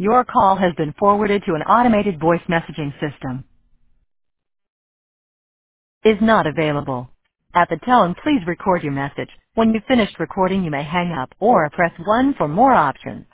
Your call has been forwarded to an automated voice messaging system. Is not available. At the tone, please record your message. When you've finished recording, you may hang up or press 1 for more options.